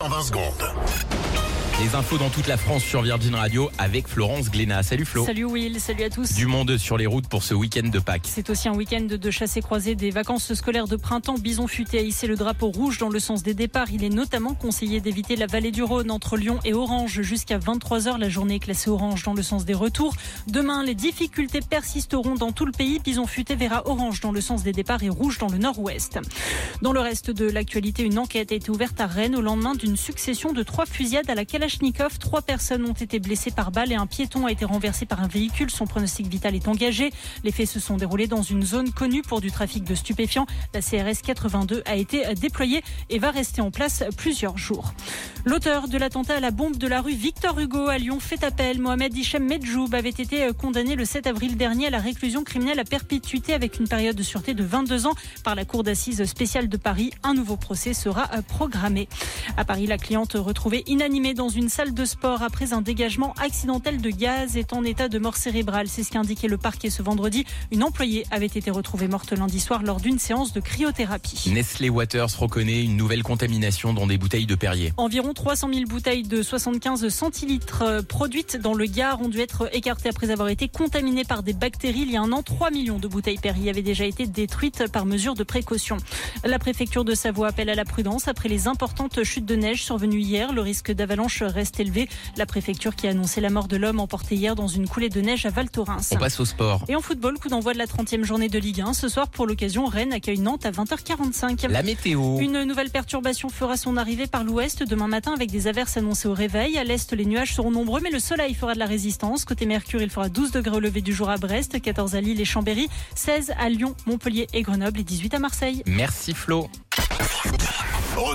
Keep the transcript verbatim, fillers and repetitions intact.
En vingt secondes. Les infos dans toute la France sur Virgin Radio avec Florence Glénat. Salut Flo. Salut Will, salut à tous. Du monde sur les routes pour ce week-end de Pâques. C'est aussi un week-end de chassés-croisés des vacances scolaires de printemps. Bison futé a hissé le drapeau rouge dans le sens des départs. Il est notamment conseillé d'éviter la vallée du Rhône entre Lyon et Orange jusqu'à vingt-trois heures. La journée est classée orange dans le sens des retours. Demain, les difficultés persisteront dans tout le pays. Bison futé verra orange dans le sens des départs et rouge dans le nord-ouest. Dans le reste de l'actualité, une enquête a été ouverte à Rennes au lendemain d'une succession de trois fusillades à la Kalachnikov. Trois personnes ont été blessées par balle et un piéton a été renversé par un véhicule. Son pronostic vital est engagé. Les faits se sont déroulés dans une zone connue pour du trafic de stupéfiants. La C R S quatre-vingt-deux a été déployée et va rester en place plusieurs jours. L'auteur de l'attentat à la bombe de la rue Victor Hugo à Lyon fait appel. Mohamed Hichem Medjoub avait été condamné le sept avril dernier à la réclusion criminelle à perpétuité avec une période de sûreté de vingt-deux ans par la Cour d'assises spéciale de Paris. Un nouveau procès sera programmé. À Paris, la cliente retrouvée inanimée dans une salle de sport après un dégagement accidentel de gaz est en état de mort cérébrale. C'est ce qu'a indiqué le parquet ce vendredi. Une employée avait été retrouvée morte lundi soir lors d'une séance de cryothérapie. Nestlé Waters reconnaît une nouvelle contamination dans des bouteilles de Perrier. Environ trois cent mille bouteilles de soixante-quinze centilitres produites dans le Gard ont dû être écartées après avoir été contaminées par des bactéries. Il y a un an, trois millions de bouteilles Perrier avaient déjà été détruites par mesure de précaution. La préfecture de Savoie appelle à la prudence après les importantes chutes de neige survenues hier. Le risque d'avalanche reste élevé. La préfecture qui a annoncé la mort de l'homme emporté hier dans une coulée de neige à Val Thorens. On passe au sport. Et en football, coup d'envoi de la trentième journée de Ligue un. Ce soir, pour l'occasion, Rennes accueille Nantes à vingt heures quarante-cinq. La météo. Une nouvelle perturbation fera son arrivée par l'ouest demain matin avec des averses annoncées au réveil. À l'est, les nuages seront nombreux, mais le soleil fera de la résistance. Côté Mercure, il fera douze degrés au lever du jour à Brest, quatorze à Lille et Chambéry, seize à Lyon, Montpellier et Grenoble et dix-huit à Marseille. Merci Flo.